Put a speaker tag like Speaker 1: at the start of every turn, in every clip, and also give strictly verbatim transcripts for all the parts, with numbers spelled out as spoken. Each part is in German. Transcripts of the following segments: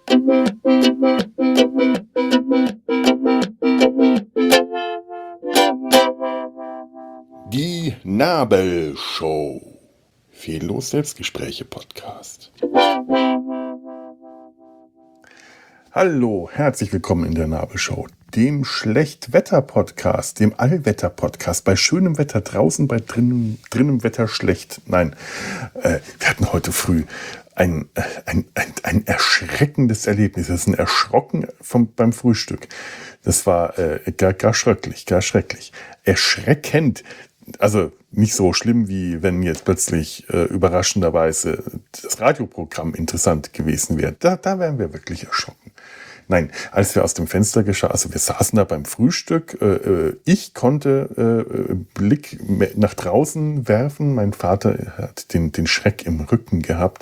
Speaker 1: Die Nabelshow. Fehllos Selbstgespräche Podcast. Hallo, herzlich willkommen in der Nabelshow, dem Schlechtwetter-Podcast, dem Allwetter-Podcast, bei schönem Wetter draußen, bei drinnen, drinnen Wetter schlecht. Nein, äh, wir hatten heute früh ein, ein, ein, ein erschreckendes Erlebnis. Das ist ein Erschrocken vom, beim Frühstück. Das war äh, gar, gar schrecklich, gar schrecklich. Erschreckend. Also nicht so schlimm, wie wenn jetzt plötzlich äh, überraschenderweise das Radioprogramm interessant gewesen wäre. Da, da wären wir wirklich erschrocken. Nein, als wir aus dem Fenster geschaut, also wir saßen da beim Frühstück, äh, ich konnte äh, Blick nach draußen werfen, mein Vater hat den, den Schreck im Rücken gehabt.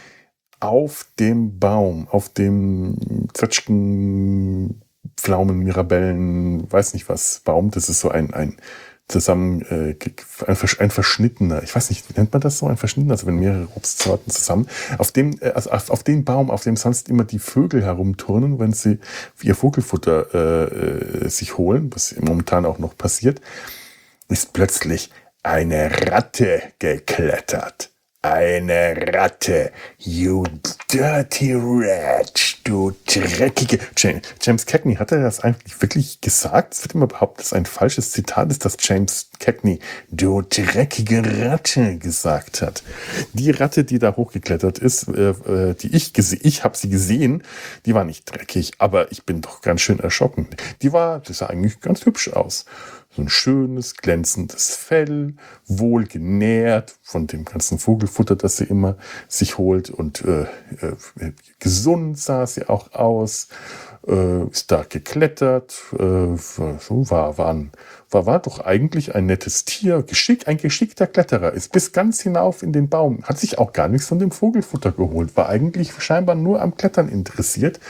Speaker 1: Auf dem Baum, auf dem Zwetschgen, Pflaumen, Mirabellen, weiß nicht was, Baum, das ist so ein, ein zusammen, äh, ein, ein verschnittener, ich weiß nicht, wie nennt man das so, ein verschnittener, also wenn mehrere Obstsorten zusammen, auf dem, äh, also auf, auf dem Baum, auf dem sonst immer die Vögel herumturnen, wenn sie ihr Vogelfutter äh, äh, sich holen, was momentan auch noch passiert, ist plötzlich eine Ratte geklettert. Eine Ratte, you dirty rat, du dreckige... James Cagney, hat er das eigentlich wirklich gesagt? Es wird immer behauptet, dass ein falsches Zitat ist, dass James Cagney, du dreckige Ratte, gesagt hat. Die Ratte, die da hochgeklettert ist, äh, die ich gesehen, ich habe sie gesehen, die war nicht dreckig, aber ich bin doch ganz schön erschrocken. Die war, das sah eigentlich ganz hübsch aus. So ein schönes, glänzendes Fell, wohl genährt von dem ganzen Vogelfutter, das sie immer sich holt. Und äh, äh, gesund sah sie auch aus, äh, ist da geklettert, äh, so war, war, ein, war, war doch eigentlich ein nettes Tier, Geschick, ein geschickter Kletterer, ist bis ganz hinauf in den Baum, hat sich auch gar nichts von dem Vogelfutter geholt, war eigentlich scheinbar nur am Klettern interessiert.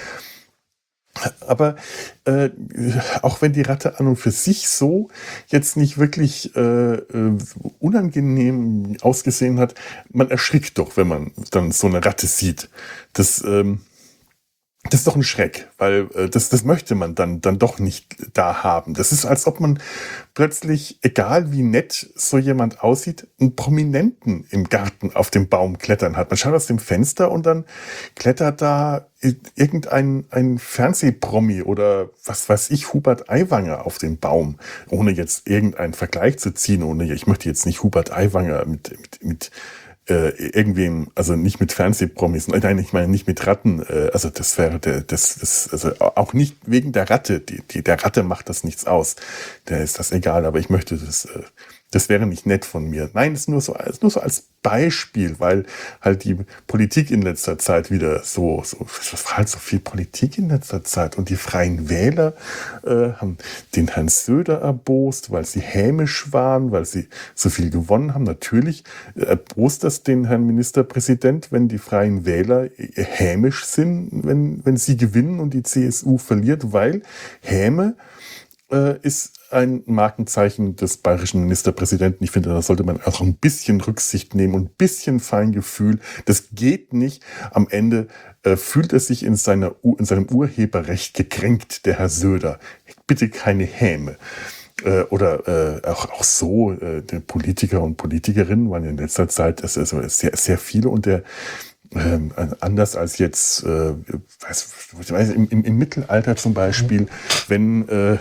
Speaker 1: Aber äh, auch wenn die Ratte an und für sich so jetzt nicht wirklich äh, äh, unangenehm ausgesehen hat, man erschrickt doch, wenn man dann so eine Ratte sieht. Das, ähm, das ist doch ein Schreck, weil äh, das, das möchte man dann, dann doch nicht da haben. Das ist, als ob man plötzlich, egal wie nett so jemand aussieht, einen Prominenten im Garten auf dem Baum klettern hat. Man schaut aus dem Fenster und dann klettert da irgendein ein Fernsehpromi oder was weiß ich, Hubert Aiwanger auf dem Baum, ohne jetzt irgendeinen Vergleich zu ziehen, ohne, ich möchte jetzt nicht Hubert Aiwanger mit, mit, mit äh, irgendwem, also nicht mit Fernsehpromis, nein, ich meine nicht mit Ratten, äh, also das wäre der, das, das, also auch nicht wegen der Ratte, die, die, der Ratte macht das nichts aus, der ist das egal, aber ich möchte das, äh, das wäre nicht nett von mir. Nein, das ist nur so, ist nur so als Beispiel, weil halt die Politik in letzter Zeit wieder so, so, es war halt so viel Politik in letzter Zeit und die Freien Wähler äh, haben den Herrn Söder erbost, weil sie hämisch waren, weil sie so viel gewonnen haben. Natürlich erbost das den Herrn Ministerpräsident, wenn die Freien Wähler hämisch sind, wenn, wenn sie gewinnen und die C S U verliert, weil Häme äh, ist ein Markenzeichen des bayerischen Ministerpräsidenten. Ich finde, da sollte man auch ein bisschen Rücksicht nehmen und ein bisschen Feingefühl. Das geht nicht. Am Ende äh, fühlt er sich in, seiner, in seinem Urheberrecht gekränkt, der Herr Söder. Bitte keine Häme. Äh, oder äh, auch, auch so, äh, die Politiker und Politikerinnen waren in letzter Zeit also sehr, sehr viele und der Ähm, anders als jetzt äh, weiß, weiß, im, im, im Mittelalter zum Beispiel, wenn äh,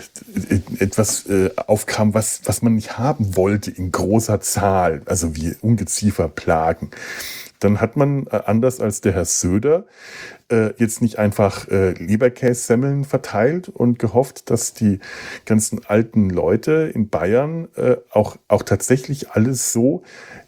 Speaker 1: etwas äh, aufkam, was, was man nicht haben wollte in großer Zahl, also wie Ungezieferplagen, dann hat man, äh, anders als der Herr Söder, äh, jetzt nicht einfach äh, Leberkässemmeln verteilt und gehofft, dass die ganzen alten Leute in Bayern äh, auch, auch tatsächlich alles so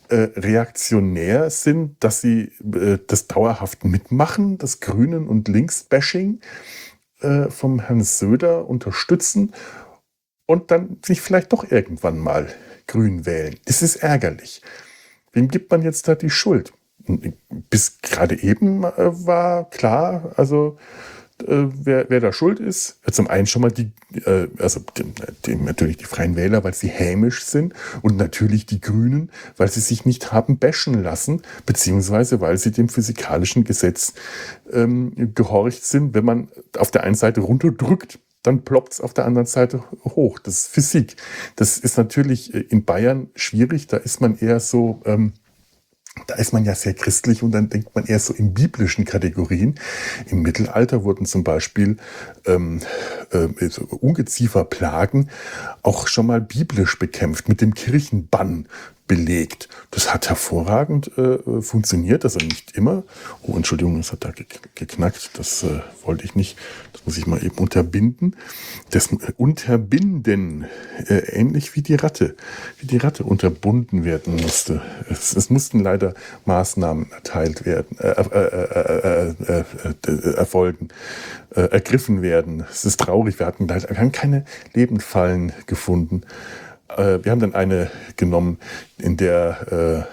Speaker 1: reaktionär sind, dass sie äh, das dauerhaft mitmachen, das Grünen- und Links-Bashing äh, vom Herrn Söder unterstützen und dann sich vielleicht doch irgendwann mal grün wählen. Das ist ärgerlich. Wem gibt man jetzt da die Schuld? Bis gerade eben äh, war klar, also äh, wer, wer da schuld ist. Zum einen schon mal die, äh, also die, die, natürlich die Freien Wähler, weil sie hämisch sind, und natürlich die Grünen, weil sie sich nicht haben bashen lassen, beziehungsweise weil sie dem physikalischen Gesetz ähm, gehorcht sind. Wenn man auf der einen Seite runterdrückt, dann ploppt es auf der anderen Seite hoch. Das ist Physik. Das ist natürlich in Bayern schwierig. Da ist man eher so, ähm, da ist man ja sehr christlich, und dann denkt man eher so in biblischen Kategorien. Im Mittelalter wurden zum Beispiel ähm, äh, so Ungezieferplagen auch schon mal biblisch bekämpft, mit dem Kirchenbann belegt. Das hat hervorragend äh, funktioniert, also nicht immer. Oh, Entschuldigung, das hat da ge- geknackt, das äh, wollte ich nicht. Das muss ich mal eben unterbinden. Das äh, Unterbinden, äh, ähnlich wie die Ratte, wie die Ratte unterbunden werden musste. Es, es mussten leider Maßnahmen erteilt werden, äh, äh, äh, äh, äh, erfolgen, äh, ergriffen werden. Es ist traurig, wir hatten leider keine Lebendfallen gefunden. Wir haben dann eine genommen, in der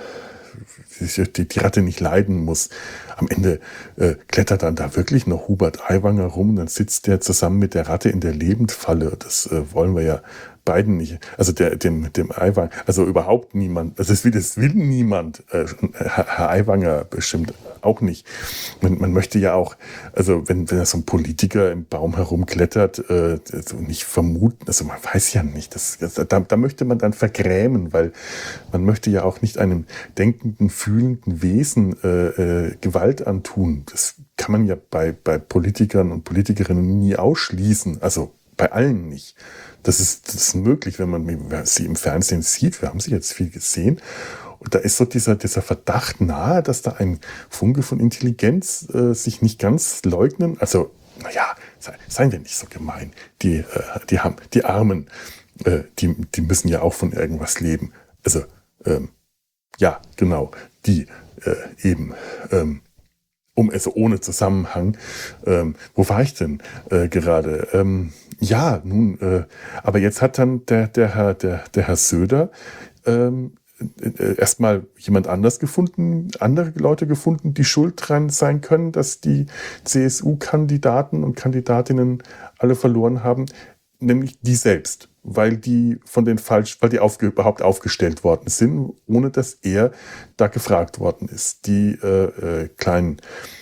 Speaker 1: äh, die, die Ratte nicht leiden muss. Am Ende äh, klettert dann da wirklich noch Hubert Aiwanger rum, und dann sitzt der zusammen mit der Ratte in der Lebendfalle. Das äh, wollen wir ja beiden nicht. Also der, dem, dem Aiwanger, also überhaupt niemand. Also das will, das will niemand. Äh, Herr Aiwanger bestimmt auch nicht. Man, man möchte ja auch, also wenn, wenn so ein Politiker im Baum herumklettert, äh, also nicht vermuten, also man weiß ja nicht, das, das, da, da möchte man dann vergrämen, weil man möchte ja auch nicht einem denkenden, fühlenden Wesen äh, äh, Gewalt antun. Das kann man ja bei, bei Politikern und Politikerinnen nie ausschließen, also bei allen nicht. Das ist, das ist möglich, wenn man sie im Fernsehen sieht. Wir haben sie jetzt viel gesehen. Und da ist so dieser, dieser Verdacht nahe, dass da ein Funke von Intelligenz äh, sich nicht ganz leugnen. Also, naja, sei, seien wir nicht so gemein. Die, äh, die, haben, die Armen, äh, die, die müssen ja auch von irgendwas leben. Also, ähm, ja, genau, die äh, eben, ähm, um also ohne Zusammenhang. Ähm, wo war ich denn äh, gerade? Ähm, ja, nun, äh, aber jetzt hat dann der, der, Herr, der, der Herr Söder ähm, äh, erstmal jemand anders gefunden, andere Leute gefunden, die schuld dran sein können, dass die C S U-Kandidaten und Kandidatinnen alle verloren haben, nämlich die selbst, weil die von den falsch, weil die aufge, überhaupt aufgestellt worden sind, ohne dass er da gefragt worden ist. Die äh, äh, kleinen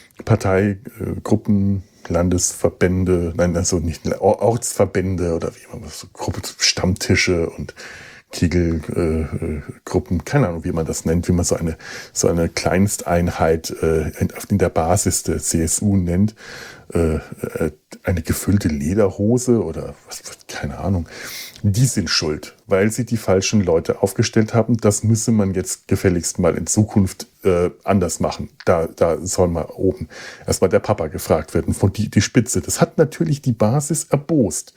Speaker 1: Parteigruppen, Landesverbände, nein, also nicht Ortsverbände oder wie man so Gruppe, Stammtische und Kegelgruppen, äh, keine Ahnung, wie man das nennt, wie man so eine so eine Kleinsteinheit äh, in der Basis der C S U nennt, äh, eine gefüllte Lederhose oder was, keine Ahnung. Die sind schuld, weil sie die falschen Leute aufgestellt haben. Das müsse man jetzt gefälligst mal in Zukunft äh, anders machen. Da, da soll mal oben erstmal der Papa gefragt werden, von die, die Spitze. Das hat natürlich die Basis erbost.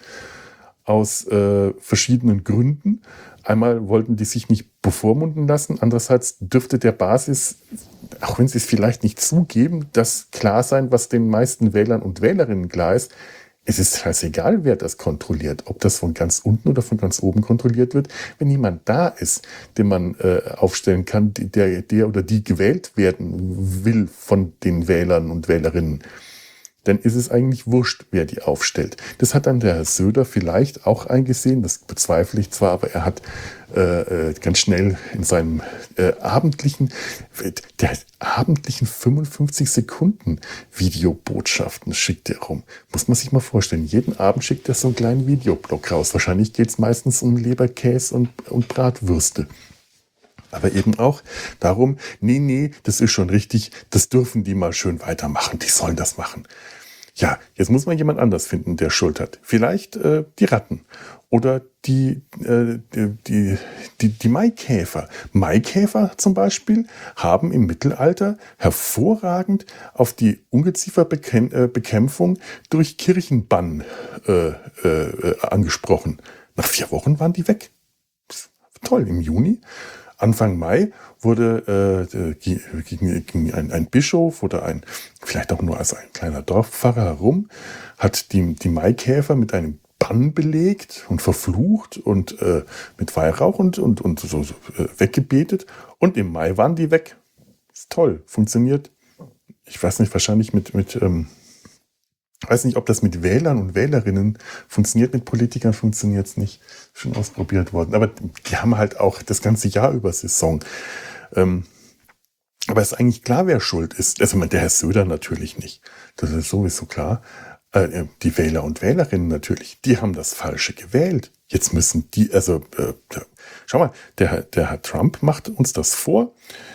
Speaker 1: Aus äh, verschiedenen Gründen. Einmal wollten die sich nicht bevormunden lassen. Andererseits dürfte der Basis, auch wenn sie es vielleicht nicht zugeben, das klar sein, was den meisten Wählern und Wählerinnen klar ist. Es ist scheißegal, wer das kontrolliert, ob das von ganz unten oder von ganz oben kontrolliert wird. Wenn jemand da ist, den man äh, aufstellen kann, der, der oder die gewählt werden will von den Wählern und Wählerinnen, dann ist es eigentlich wurscht, wer die aufstellt. Das hat dann der Herr Söder vielleicht auch eingesehen, das bezweifle ich zwar, aber er hat äh, ganz schnell in seinem äh, abendlichen, der abendlichen fünfundfünfzig Sekunden Videobotschaften schickt er rum. Muss man sich mal vorstellen, jeden Abend schickt er so einen kleinen Videoblog raus. Wahrscheinlich geht es meistens um Leberkäse und, und Bratwürste. Aber eben auch darum, nee, nee, das ist schon richtig, das dürfen die mal schön weitermachen, die sollen das machen. Ja, jetzt muss man jemand anders finden, der Schuld hat. Vielleicht äh, die Ratten oder die, äh, die, die, die, die Maikäfer. Maikäfer zum Beispiel haben im Mittelalter hervorragend auf die Ungezieferbekämpfung durch Kirchenbann äh, äh, angesprochen. Nach vier Wochen waren die weg. Toll, im Juni. Anfang Mai wurde äh, ging, ging ein, ein Bischof oder ein, vielleicht auch nur als ein kleiner Dorfpfarrer herum, hat die, die Maikäfer mit einem Bann belegt und verflucht und äh, mit Weihrauch und, und, und so, so äh, weggebetet. Und im Mai waren die weg. Ist toll, funktioniert. Ich weiß nicht, wahrscheinlich mit, mit ähm, Ich weiß nicht, ob das mit Wählern und Wählerinnen funktioniert, mit Politikern funktioniert es nicht. Schon ausprobiert worden. Aber die haben halt auch das ganze Jahr über Saison. Ähm, aber es ist eigentlich klar, wer schuld ist. Also der Herr Söder natürlich nicht. Das ist sowieso klar. Äh, die Wähler und Wählerinnen natürlich, die haben das Falsche gewählt. Jetzt müssen die, also äh, schau mal, der, der Herr Trump macht uns das vor,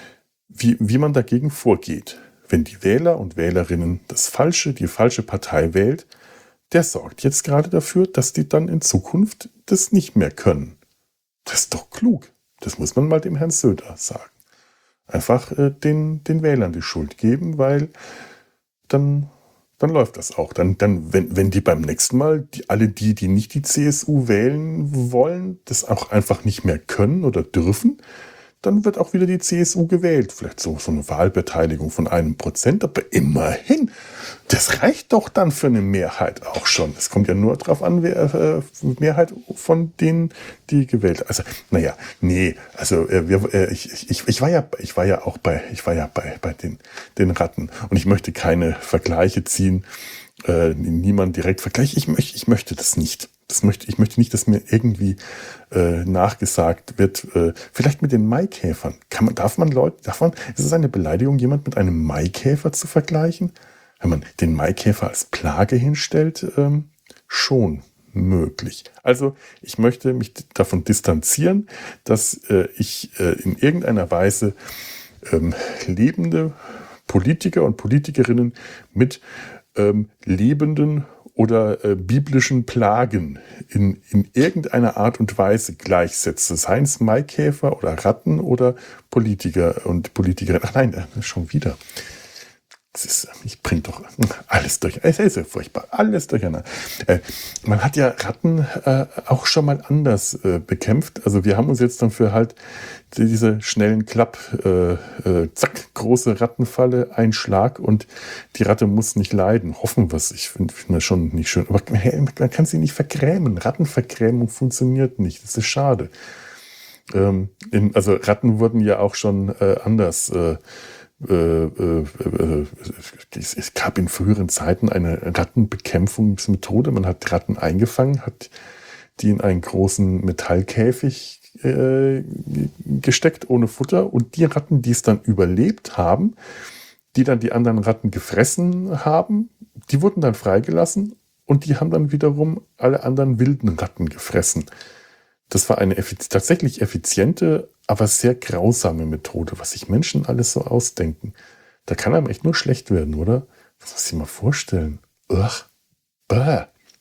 Speaker 1: wie, wie man dagegen vorgeht. Wenn die Wähler und Wählerinnen das Falsche, die falsche Partei wählt, der sorgt jetzt gerade dafür, dass die dann in Zukunft das nicht mehr können. Das ist doch klug. Das muss man mal dem Herrn Söder sagen. Einfach äh, den, den Wählern die Schuld geben, weil dann, dann läuft das auch. Dann, dann, wenn, wenn die beim nächsten Mal, die, alle die, die nicht die C S U wählen wollen, das auch einfach nicht mehr können oder dürfen, dann wird auch wieder die C S U gewählt. Vielleicht so, so eine Wahlbeteiligung von einem Prozent, aber immerhin. Das reicht doch dann für eine Mehrheit auch schon. Es kommt ja nur darauf an, wer äh, Mehrheit von denen, die gewählt haben. Also, naja, nee, also äh, wir, äh, ich, ich, ich war ja, ich war ja auch bei, ich war ja bei, bei den, den Ratten und ich möchte keine Vergleiche ziehen, äh, niemand direkt vergleichen. Ich möchte, ich möchte das nicht. Das möchte, ich möchte nicht, dass mir irgendwie äh, nachgesagt wird, äh, vielleicht mit den Maikäfern. Kann man, darf man Leute, darf man, ist es eine Beleidigung, jemand mit einem Maikäfer zu vergleichen? Wenn man den Maikäfer als Plage hinstellt, ähm, schon möglich. Also ich möchte mich davon distanzieren, dass äh, ich äh, in irgendeiner Weise ähm, lebende Politiker und Politikerinnen mit ähm, lebenden oder äh, biblischen Plagen in, in irgendeiner Art und Weise gleichsetze. Seien es Maikäfer oder Ratten oder Politiker und Politikerinnen. Ach nein, äh, schon wieder. Das ist, ich bringe doch alles durch. Es ist ja furchtbar, alles durcheinander. Äh, man hat ja Ratten äh, auch schon mal anders äh, bekämpft. Also wir haben uns jetzt dann für halt diese schnellen Klapp, äh, äh, zack, große Rattenfalle, ein Schlag und die Ratte muss nicht leiden. Hoffen wir es. Ich finde find das schon nicht schön. Aber man kann sie nicht vergrämen. Rattenvergrämung funktioniert nicht. Das ist schade. Ähm, in, also Ratten wurden ja auch schon äh, anders äh, Äh, äh, äh, es gab in früheren Zeiten eine Rattenbekämpfungsmethode. Man hat Ratten eingefangen, hat die in einen großen Metallkäfig äh, gesteckt ohne Futter und die Ratten, die es dann überlebt haben, die dann die anderen Ratten gefressen haben, die wurden dann freigelassen und die haben dann wiederum alle anderen wilden Ratten gefressen. Das war eine effiz- tatsächlich effiziente, aber sehr grausame Methode, was sich Menschen alles so ausdenken. Da kann einem echt nur schlecht werden, oder? Was muss ich mal vorstellen? Ugh. Bäh.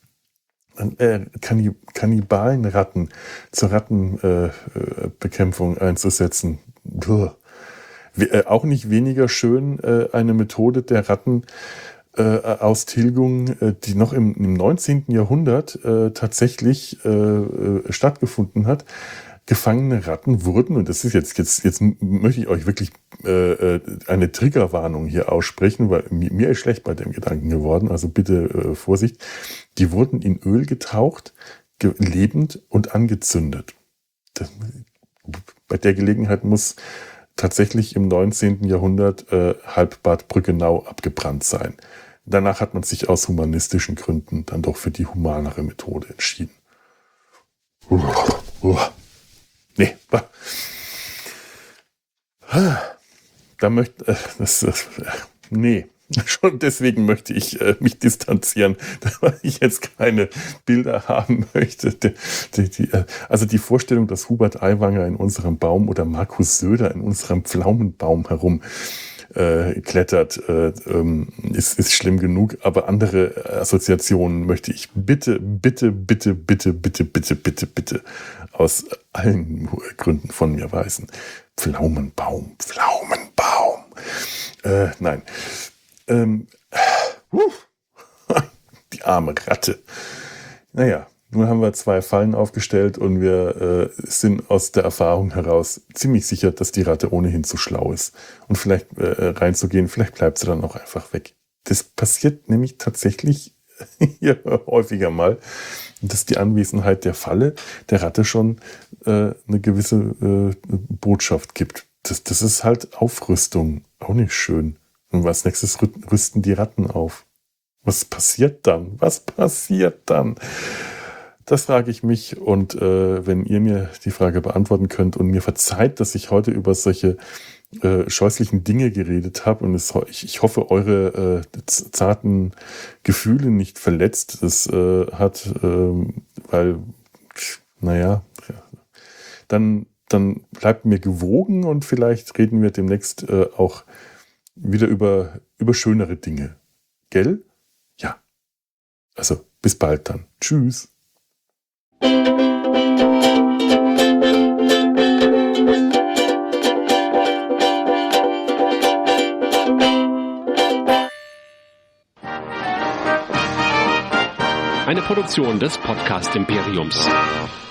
Speaker 1: Äh, Kannib- Kannibalenratten zur Rattenbekämpfung äh, einzusetzen. Bäh. Äh, auch nicht weniger schön äh, eine Methode der Ratten äh, Austilgung, äh, die noch im, im neunzehnten Jahrhundert äh, tatsächlich äh, äh, stattgefunden hat. Gefangene Ratten wurden, und das ist jetzt, jetzt, jetzt möchte ich euch wirklich äh, eine Triggerwarnung hier aussprechen, weil mir, mir ist schlecht bei dem Gedanken geworden, also bitte äh, Vorsicht, die wurden in Öl getaucht, ge- lebend und angezündet. Das, bei der Gelegenheit muss tatsächlich im neunzehnten Jahrhundert äh, halb Bad Brückenau abgebrannt sein. Danach hat man sich aus humanistischen Gründen dann doch für die humanere Methode entschieden. Uah, uah. Nee, da möchte, äh, das, äh, nee, schon deswegen möchte ich äh, mich distanzieren, weil ich jetzt keine Bilder haben möchte. Die, die, die, äh, also die Vorstellung, dass Hubert Aiwanger in unserem Baum oder Markus Söder in unserem Pflaumenbaum herum äh, klettert, äh, ähm, ist, ist schlimm genug, aber andere Assoziationen möchte ich bitte, bitte, bitte, bitte, bitte, bitte, bitte, bitte aus allen Gründen von mir weisen. Pflaumenbaum, Pflaumenbaum. Äh, nein. Ähm, uh, die arme Ratte. Naja, nun haben wir zwei Fallen aufgestellt und wir äh, sind aus der Erfahrung heraus ziemlich sicher, dass die Ratte ohnehin zu schlau ist. Und vielleicht äh, reinzugehen, vielleicht bleibt sie dann auch einfach weg. Das passiert nämlich tatsächlich hier häufiger mal, dass die Anwesenheit der Falle der Ratte schon äh, eine gewisse äh, Botschaft gibt. Das, das ist halt Aufrüstung. Auch nicht schön. Und als nächstes rüsten die Ratten auf. Was passiert dann? Was passiert dann? Das frage ich mich, und äh, wenn ihr mir die Frage beantworten könnt und mir verzeiht, dass ich heute über solche äh, scheußlichen Dinge geredet habe und es, ich, ich hoffe, eure äh, zarten Gefühle nicht verletzt. Das äh, hat, äh, weil, naja, dann, dann bleibt mir gewogen und vielleicht reden wir demnächst äh, auch wieder über, über schönere Dinge. Gell? Ja. Also, bis bald dann. Tschüss.
Speaker 2: Eine Produktion des Podcast Imperiums.